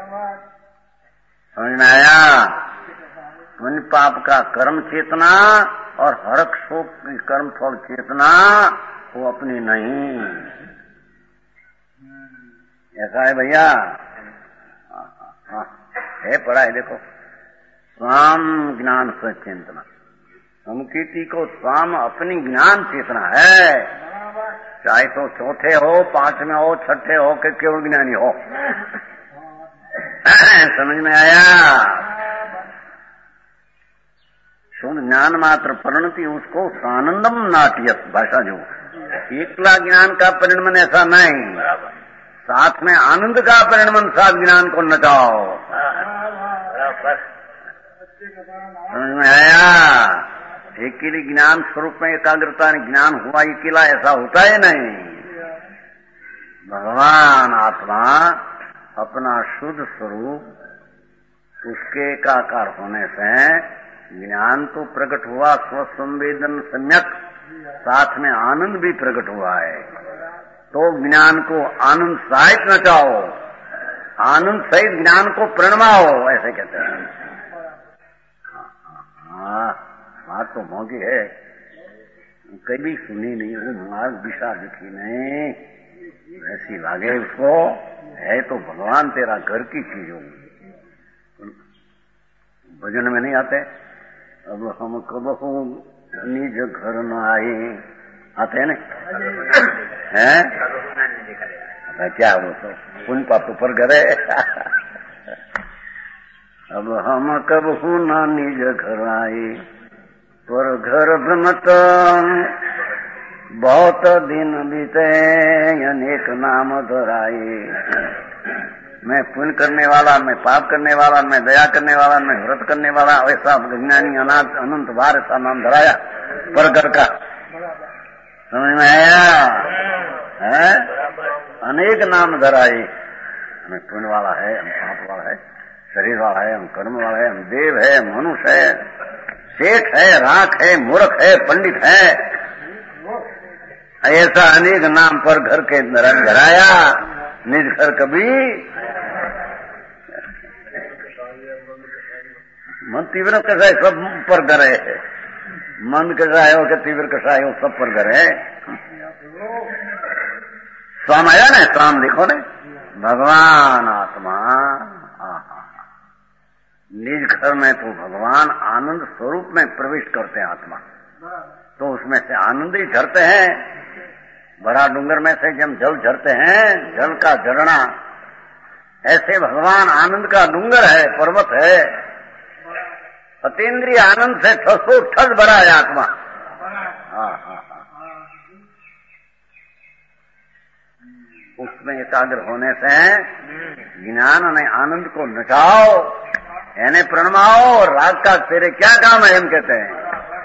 समझ में आया पुण्य पाप का कर्म चेतना और हरक शोक की कर्म फल चेतना वो अपनी नहीं ऐसा है भैया है पढ़ा है देखो स्वाम ज्ञान सचेतना समकीर्ति को स्वाम अपनी ज्ञान चेतना है चाहे तो चौथे हो पांचवें हो छठे हो कि केवल ज्ञानी हो समझ में आया शुद्ध ज्ञान मात्र परिणति उसको आनंदम नाट्यत भाषा जो एकला ज्ञान का परिणमन ऐसा नहीं साथ में आनंद का परिणमन साथ ज्ञान को नचाओ समझ में आया अकेले ज्ञान स्वरूप में एकाग्रता ज्ञान हुआ अकेला ऐसा होता है नहीं भगवान आत्मा अपना शुद्ध स्वरूप उसके एकाकार होने से ज्ञान तो प्रकट हुआ स्वसंवेदन सम्यक साथ में आनंद भी प्रकट हुआ है तो ज्ञान को आनंद सहित नचाओ आनंद सहित ज्ञान को प्रणमाओ ऐसे कहते हैं बात तो मौकी है कभी सुनी नहीं वो मार्ग दिशा दिखी नहीं वैसी लागे उसको है तो भगवान तेरा घर की चीज होगी भजन में नहीं आते अब हम कबहू निज घर न आए, आते हैं ना? हैं? क्या वो तो उन पाप पर करे। अब हम कबहू न निज घर आए, पर घर भ्रमत बहुत दिन बीते, अनेक नाम धराए। मैं पुण्य करने वाला, मैं पाप करने वाला, मैं दया करने वाला, मैं व्रत करने वाला, ऐसा विज्ञानी अनाथ अनंत बार ऐसा नाम धराया पर घर का। समझ में आया? है? अनेक नाम धराए। हमें पुण्य वाला है, हम पाप वाला है, शरीर वाला है, हम कर्म वाला है, हम देव है, मनुष्य है, शेख है, राख है, मूर्ख है, पंडित है, ऐसा अनेक नाम पर घर के धराया। निज घर कभी मन तीव्र कसाय सब पर घर है, मन कसाय हो के तीव्र कसाय हो सब पर घर है। स्वाम आया ना, स्वाम देखो ने, भगवान आत्मा। निज घर में तो भगवान आनंद स्वरूप में प्रवेश करते हैं आत्मा, तो उसमें से आनंद ही झरते हैं। बड़ा डूंगर में से जब जल झरते हैं, जल का झरना, ऐसे भगवान आनंद का डूंगर है, पर्वत है। अतीन्द्रिय आनंद से ठसो ठस भरा है आत्मा। उसमें एकाग्र होने से ज्ञान ने आनंद को नचाओ, यानी प्रणमाओ। राग का तेरे क्या काम है, हम कहते हैं।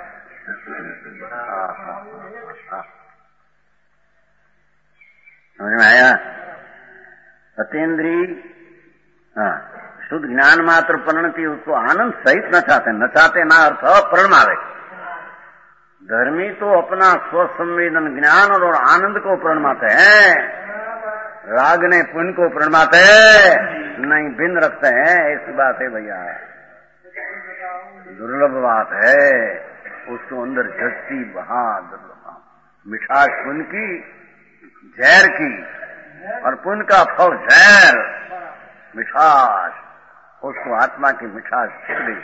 समझ में आया? अतीन्द्रिय शुद्ध ज्ञान मात्र परिणति, उसको आनंद सहित नचाते, नचाते ना अर्थ प्रणमावे। धर्मी तो अपना स्वसंवेदन ज्ञान और आनंद को प्रणमाते हैं, राग ने पुण्य को प्रणमाते नहीं, भिन्न रखते हैं। ऐसी बात है भैया, दुर्लभ बात है। उसको अंदर जगती बहा दुर्लभ मिठास पुण्य की, जहर की, और पुण्य का फल जहर, मिठास। उसको आत्मा की मिठास छिड़ गई।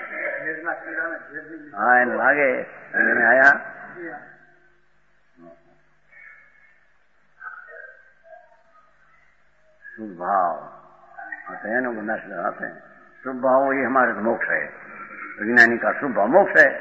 हाँ लागे समझ में आया? शुभ भाव आते हैं ना, नश लगाते हैं। शुभ भाव ये हमारे तो मोक्ष है, विज्ञानी का शुभ भाव मोक्ष है।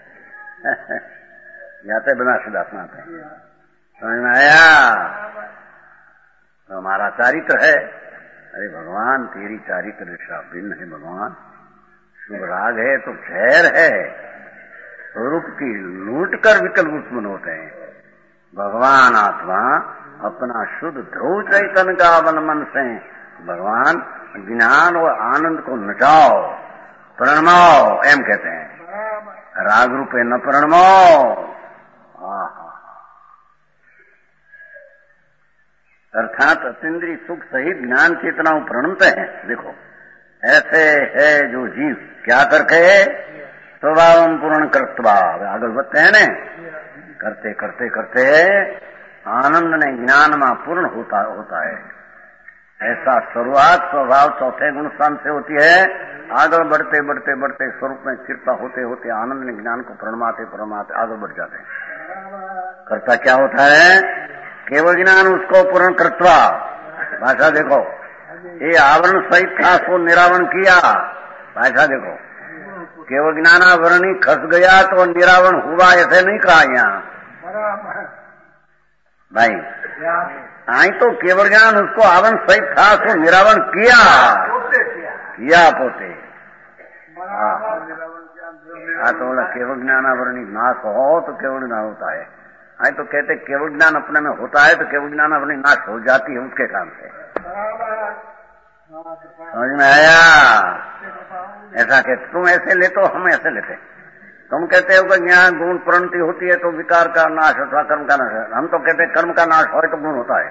जाते बिना सिद्धार्थ आते हैं। समझ में आया? तो हमारा चारित्र है। अरे भगवान तेरी चारित्र दिशा भिन्न है। भगवान शुभ राग है तो खैर है, स्वरूप की लूट कर विकल्प उत्पन्न होते हैं। भगवान आत्मा अपना शुद्ध ध्रुव चैतन्य का अवलंबन से भगवान ज्ञान और आनंद को नचाओ, प्रणमाओ, एम कहते हैं। राग रूपे न प्रणमाओ। अर्थात अतीन्द्रिय सुख सहित ज्ञान चेतना प्रणमते हैं। देखो ऐसे है जो जीव क्या करके स्वभाव पूर्ण कर्तवा आगे बढ़ते हैं न, करते करते करते आनंद ने ज्ञान में पूर्ण होता है। ऐसा शुरुआत स्वभाव चौथे गुण स्थान से होती है। आगे बढ़ते बढ़ते बढ़ते स्वरूप में कृपा होते होते आनंद ने ज्ञान को प्रणमाते प्रणमाते आगे बढ़ जाते हैं। करता क्या होता है? केवल ज्ञान उसको पूर्ण कर्तवा। भाषा देखो, ये आवरण सहित था सो निरावरण किया। भाषा देखो, केवल ज्ञानावरणी खस गया तो निरावरण हुआ, ऐसे नहीं कहा यहाँ भाई। आई तो केवल ज्ञान उसको आवरण सहित था सो निरावरण किया पोते। तो बोला केवल ज्ञानावरणी नाश हो तो केवल ज्ञान होता है। आई तो कहते केवल ज्ञान अपने में होता है तो केवल ज्ञानावरणी नाश हो जाती है उसके काम से। समझ में आया? ऐसा कहते तुम ऐसे लेते हो, हम ऐसे लेते। तुम कहते हो कि ज्ञान गुण प्रणति होती है तो विकार का नाश अथवा कर्म का नाश है। हम तो कहते कर्म का नाश हो तो गुण होता है।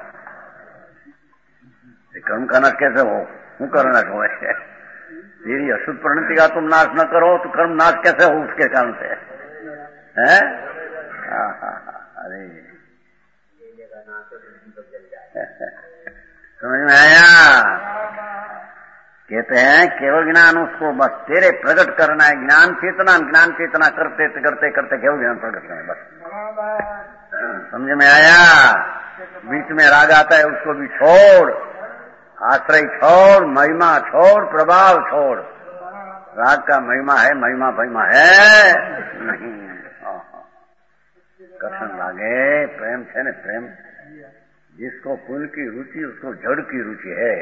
कर्म का नाश कैसे हो? हूँ कर्म नाश हो। यदि अशुद्ध प्रणति का तुम नाश न करो तो कर्म नाश कैसे हो उसके कारण से है? अरे समझ में आया? कहते हैं केवल ज्ञान उसको बस तेरे प्रकट करना है। ज्ञान चेतना करते करते करते केवल ज्ञान प्रकट करना है बस। समझ में आया? बीच में राग आता है उसको भी छोड़, आश्रय छोड़, महिमा छोड़, प्रभाव छोड़। राग का महिमा है, महिमा है नहीं। कठिन लागे प्रेम छे ने प्रेम, जिसको पुल की रुचि उसको जड़ की रुचि है।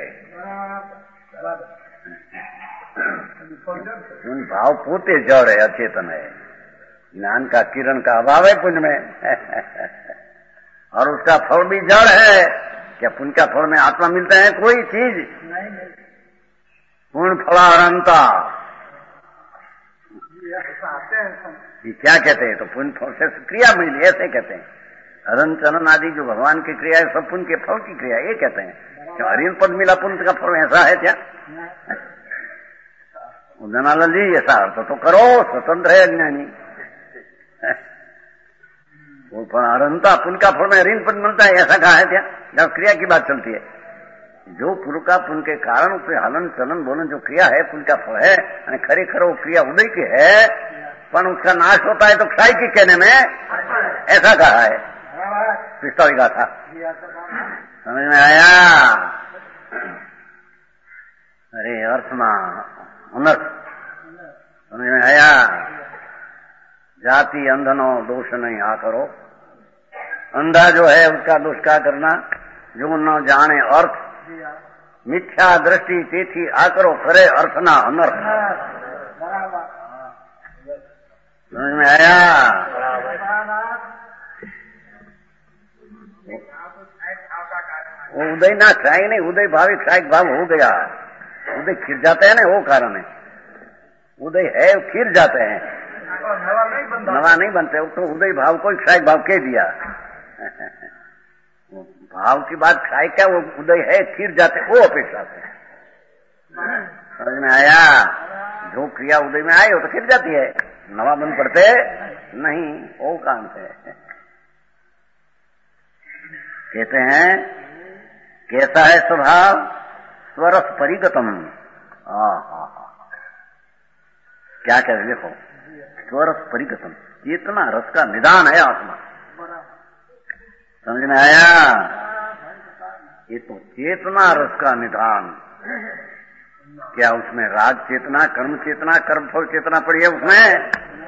भाव पोते जड़ है, अचेतन है। ज्ञान का किरण का अभाव है पुण्य में और उसका फल भी जड़ है। क्या पुण्य का फल में आत्मा मिलता है कोई चीज? पूर्ण फलारंता ये क्या कहते हैं? तो पुण्य फल से क्रिया मिली, ऐसे कहते हैं। हरण चरण आदि जो भगवान की क्रिया है सब पुण्य के फल की क्रिया, ये कहते हैं। क्या हरिन पद मिला पुण्य का फल ऐसा है क्या? उदयनालाल जी ऐसा अर्थ तो करो, स्वतंत्र है अज्ञानी। वो अरंता पुण्य का फल में ऋण पद मिलता है ऐसा कहा है क्या? जब क्रिया की बात चलती है, जो पुण्य का पुण्य के कारण उससे हलन चलन बोलन जो क्रिया है पुण्य का फल है, खरे खरो क्रिया उदय की है, पर उसका नाश होता है तो क्षय की कहने में ऐसा कहा है। पिस्तौली का था, समझ में आया? अरे अर्थ में अनर्थ समझ में आया? जाति अंधनो दोष नहीं आ करो। अंधा जो है उसका दोष क्या करना? जो न जाने अर्थ, मिथ्या दृष्टि तेथी आकरो करे अर्थ ना अनर्थ। समझ में आया? वो उदय ना क्षय नहीं, उदय भावी क्षय भाव हो गया। उदय खिर जाते हैं ना, वो कारण है। उदय है खिर जाते हैं, नवा नहीं बनते। वो तो उदय भाव को क्षय भाव कह दिया। भाव की बात क्षय क्या, वो उदय है खिर जाते, वो अपेक्षा से। समझ में आया? जो क्रिया उदय में आई वो तो खिर जाती है, नवा बन पड़ते नहीं, वो काम से। कहते हैं कैसा है स्वभाव? स्वरस परिगतम। क्या कहते देखो, स्वरस परिगतम, चेतना रस का निदान है आत्मा। समझ में आया? ये तो चेतना रस का निदान। क्या उसमें राग चेतना, कर्म चेतना, कर्मफल चेतना पड़ी है उसमें?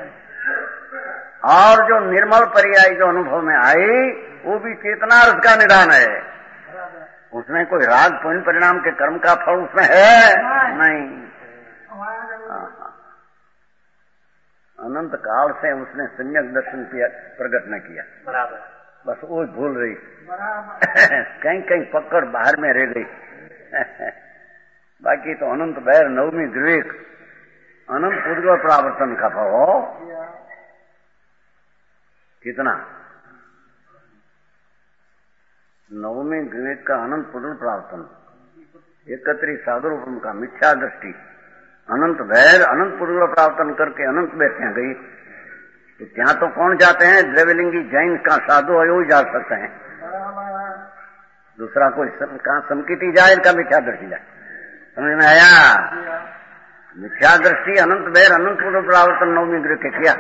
और जो निर्मल पर्याय जो अनुभव में आई वो भी चेतना रस का निदान है। उसमें कोई राग पुण्य परिणाम के कर्म का फल उसमें है नहीं। अनंत काल से उसने सम्यक दर्शन किया, प्रकट न किया, बस वो भूल रही। कहीं कहीं पकड़ बाहर में रह गई। बाकी तो अनंत बैर नवमी ग्रीक अनंत पूर्व प्रावर्तन का भाव कितना? नवमी ग्रीक का अनंत पूर्व प्रावर्तन, 31 साधु रूपम का मिथ्या दृष्टि, अनंत भैर अनंत पूर्व प्रावर्तन करके अनंत बैर ત્યાં गई। तो ત્યાં तो कौन जाते हैं? द्रव्यलिंगी जैन का साधु है वो ही जा सकते हैं। दूसरा कोई कहाँ संकीटी जाए, इनका मिथ्या दृष्टि जाए। समझ में आया? मिथ्या दृष्टि अनंत बैर अनंत पूर्व प्रावर्तन नवमी गृह के किया।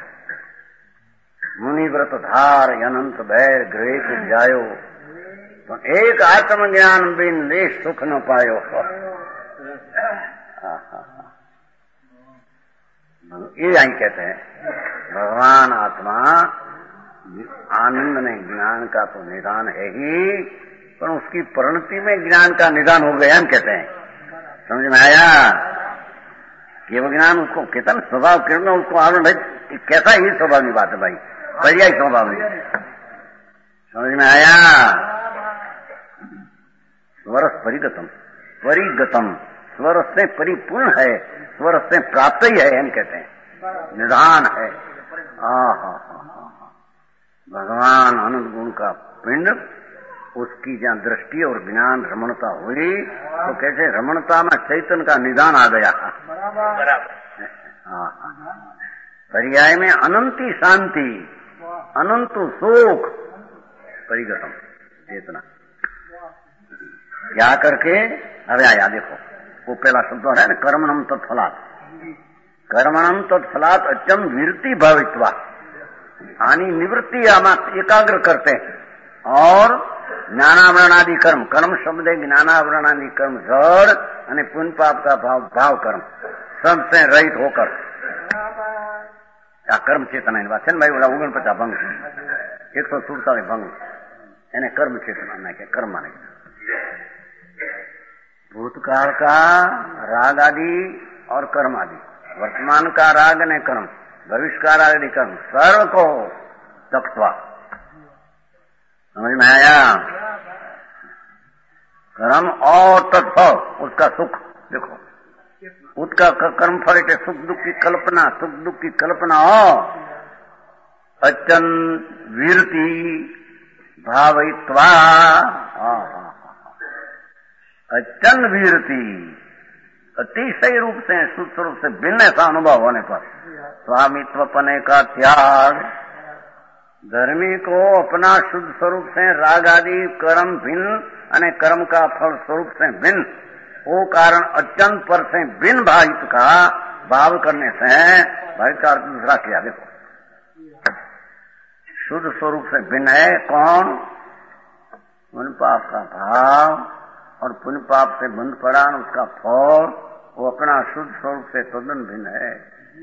मुनि व्रत धार अनंत बैर गृह को जायो, तो एक आत्मज्ञान बिन देश सुख न पायो। ये यही कहते हैं भगवान आत्मा आनंद में ज्ञान का तो निदान है ही, पर उसकी परिणति में ज्ञान का निदान हो गया हम कहते हैं। समझ में आया? केवल ज्ञान उसको कहता ना स्वभाव किरण, उसको आनंद है। कैसा ही स्वभाव की बात है भाई, पर्याय स्वभाव नहीं। समझ में आया? स्वरस परिगतम, परिगतम स्वर से परिपूर्ण है, स्वर से प्राप्त ही है हम कहते हैं, निदान है। भगवान अनंत गुण का पिंड, उसकी जहाँ दृष्टि और ज्ञान रमणता हुई तो कैसे रमणता में चैतन्य का निदान आ गया। पर्याय में अनंती शांति, अनंत सुख, परिगतम चेतना। क्या करके? अरे आया देखो, वो पहला शब्द है ना, कर्मणम तत्फलात्। कर्मणम तत्फलात् अच्चम विरति भवित्वा, आनी निवृत्ति आमात एकाग्र करते हैं। और ज्ञानावरणादि कर्म, कर्म शब्द ज्ञानावरणादि कर्म जड़ અને पुण्य पाप का भाव कर्म सबसे रहित होकर આ કર્મ ચેતના ની વાત છે ને ભાઈ, ઓલા 49 ભંગ 147 ભંગ એને કર્મ ચેतना નાખ્યા, કર્મ નાખ્યા। भूतकाल का राग आदि और कर्म आदि, वर्तमान का राग ने कर्म, भविष्य का राग आदि कर्म, सर्व को तक्त्वा। समझ में आया? कर्म और तत्फल उसका सुख। देखो उसका कर्म फल के सुख दुख की कल्पना, सुख दुख की कल्पना हो, अचन वीरति भावित्वा। अचन वीरति, अतिशय रूप से शुद्ध स्वरूप से भिन्न ऐसा अनुभव होने पर स्वामित्वपने का त्याग, धर्मी को अपना शुद्ध स्वरूप से राग आदि कर्म भिन्न અને कर्म का फल स्वरूप से भिन्न, वो कारण अत्यंत पर से भिन्न भावित का भाव करने से, भावित का अर्थ दूसरा किया। देखो शुद्ध स्वरूप से भिन्न है कौन? पुण्य पाप का भाव, और पुण्य पाप से बंध पड़ा उसका फल, वो अपना शुद्ध स्वरूप से तद्दन भिन्न है।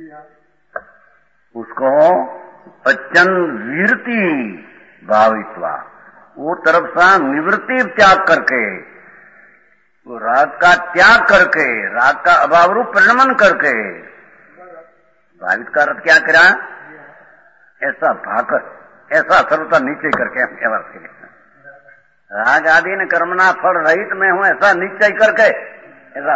उसको अत्यंत वीरति भावित्वा, वो तरफ सा निवृत्ति त्याग करके, वो राग का त्याग करके, राग का अभाव रूप परिणमन करके, भावित का अर्थ क्या करा? ऐसा भाकर, ऐसा सर्वता नीचे करके हम क्या वर्ष के राग आदि ने कर्मना फल रहित में हूं ऐसा निश्चय करके, ऐसा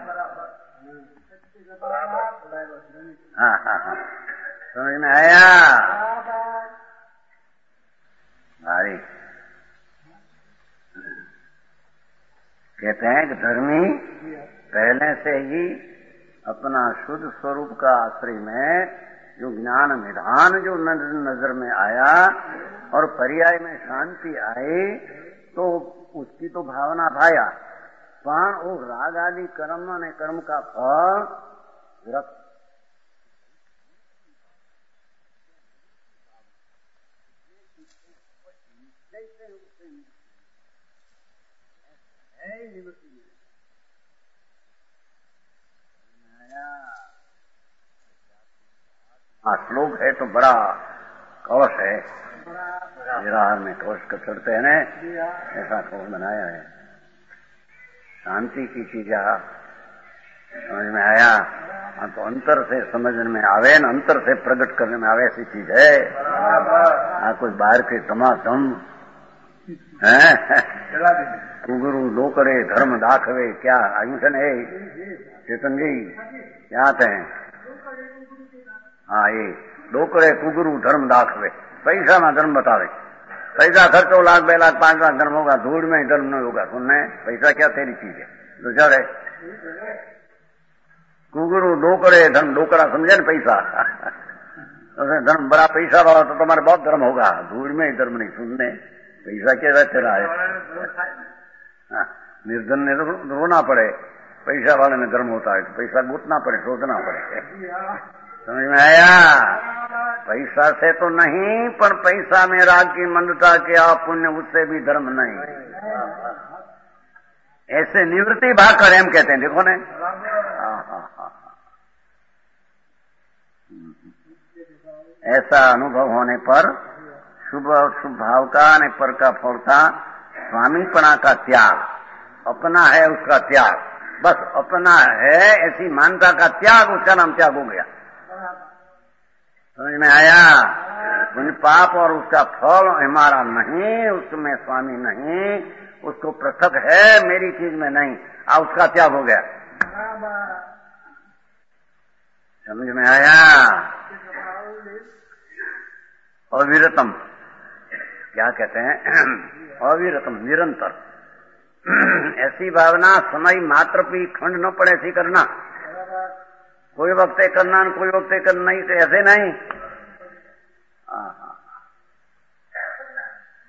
हाँ समझ में आया? भारी कहते हैं कि धर्मी पहले से ही अपना शुद्ध स्वरूप का आश्रय में जो ज्ञान निधान जो नजर में आया और पर्याय में शांति आई, तो उसकी तो भावना भाया, पण वो राग आदि कर्म ने कर्म का फल विरक्त श्लोक है तो बड़ा कवच है, विरार में कवच कर चढ़ते हैं ना, ऐसा कवच बनाया है। शांति की चीज समझ में आया? हाँ तो अंतर से समझने में आवे न अंतर से प्रकट करने में आवे, ऐसी चीज है। हाँ कोई बाहर के तमाम है गुरु दो करे धर्म दाखवे, क्या आयुषन है चेतन जी क्या थे? हाँ ये दो करे कुगुरु धर्म दाखवे, पैसा ना धर्म बतावे, पैसा खर्चो 1 लाख 2 लाख 5 लाख धर्म होगा, धूड़ में ही धर्म नहीं होगा। सुनने पैसा क्या तेरी चीज है, तो जड़ है। कुगुरु दो करे धर्म, डोकरा समझे न पैसा धर्म बड़ा पैसा वाला तो तुम्हारे बहुत धर्म होगा, धूड़ में ही धर्म नहीं। सुनने पैसा क्या रहते रहा है, निर्धन ने तो रोना पड़े, पैसा वाले में धर्म होता है तो पैसा गुटना पड़े, सोचना पड़े। समझ में आया? पैसा से तो नहीं, पर पैसा में राग की मंदता के आप पुण्य, उससे भी धर्म नहीं। ऐसे निवृत्ति भाग कर हम कहते हैं, देखो ने। ऐसा अनुभव होने पर शुभ और शुभ भाव का ने पर का फल का स्वामीपना का त्याग, अपना है उसका त्याग, बस अपना है ऐसी मानता का त्याग, उसका नाम त्याग हो गया। समझ में आया? पुण्य पाप और उसका फल हमारा नहीं, उसमें स्वामी नहीं, उसको पृथक है, मेरी चीज में नहीं, उसका त्याग हो गया। समझ में आया? अविरतम क्या कहते हैं? अविरतम निरंतर ऐसी भावना समय मात्र भी खंड न पड़े ऐसी करना, कोई वक्त करना कोई वक्त करना नहीं, तो ऐसे नहीं।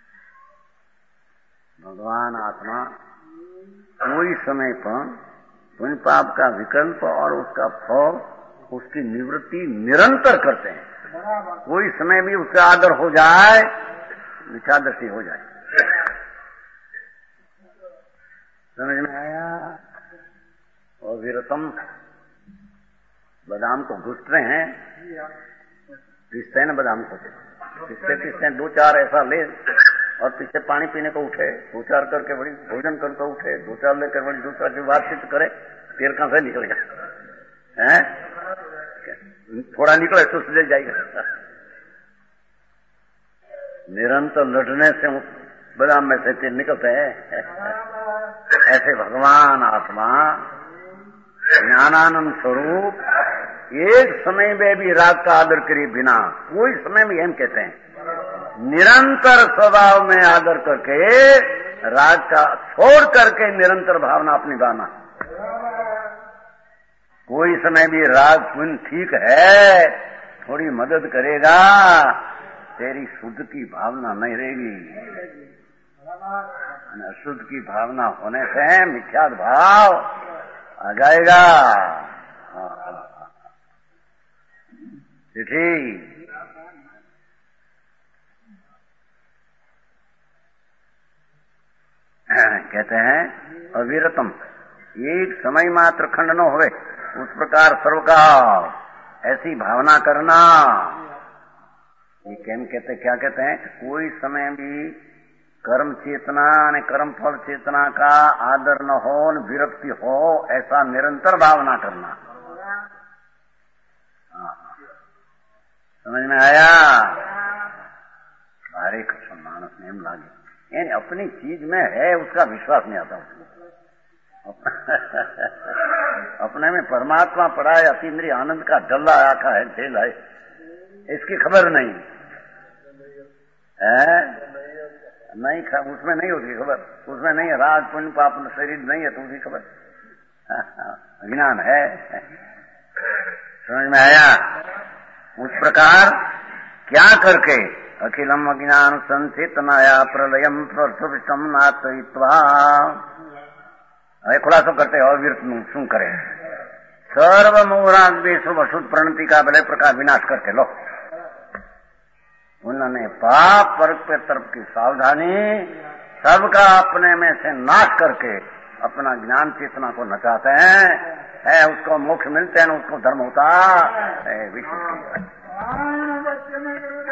भगवान आत्मा कोई समय पर पुण्य पाप का विकल्प और उसका फल, उसकी निवृत्ति निरंतर करते हैं। कोई समय भी उसका आदर हो जाए, मिथ्यादृष्टि हो जाए। समझ में आया? और विरतम, बादाम को घुस रहे हैं, पीसते हैं ना बादाम को, पीसते 2-4 ऐसा ले और पीछे पानी पीने को उठे, 2-4 करके बड़ी भोजन करके उठे, 2-4 लेकर बड़ी दूसरा की बातचीत करे, तेल कहां से निकलेगा? हैं? थोड़ा निकले तो ले जाएगा। निरंतर लड़ने से बादाम में से तेल निकलते हैं। ऐसे भगवान आत्मा ज्ञानानंद स्वरूप एक समय में भी राग का आदर करे बिना, कोई समय भी हम कहते हैं, निरंतर स्वभाव में आदर करके राग का छोड़ करके निरंतर भावना अपनी गाना। कोई समय भी राग पुण्य ठीक है, थोड़ी मदद करेगा, तेरी शुद्ध की भावना नहीं रहेगी। अशुद्ध की भावना होने से मिथ्या भाव आ जाएगा। चिट्ठी कहते हैं अविरतम, एक समय मात्र खंड न होवे, उस प्रकार सर्वकाल ऐसी भावना करना। ये क्या कहते हैं? कोई समय भी कर्म चेतना ने कर्म फल चेतना का आदर न हो, विरक्ति हो, ऐसा निरंतर भावना करना। समझ में आया? हरे कृष्ण मानस नेम लागे, यानी अपनी चीज में है उसका विश्वास नहीं आता उसको। अपने में परमात्मा पड़ा है, अतीन्द्रिय आनंद का डल्ला आखा है, झेल है, इसकी खबर नहीं है, नहीं उसमें नहीं होती खबर, उसमें नहीं है, राग पुण्य पाप शरीर नहीं है तो उसकी खबर, अज्ञान है। समझ में आया? उस प्रकार क्या करके अखिलम अज्ञान संचेतनाया प्रलयम प्रसवितम नात्वित्वा, खुलासा करते हैं अविरत सुन करे, सर्व मोहराग विश्व अशुद्ध प्रणति का विलय प्रकार विनाश करके लो। उन्होंने पाप वर्ग पे तरफ की सावधानी सबका अपने में से नाश करके अपना ज्ञान चेतना को नचाते हैं, उसको मोक्ष मिलते हैं, उसको धर्म होता है। विश्व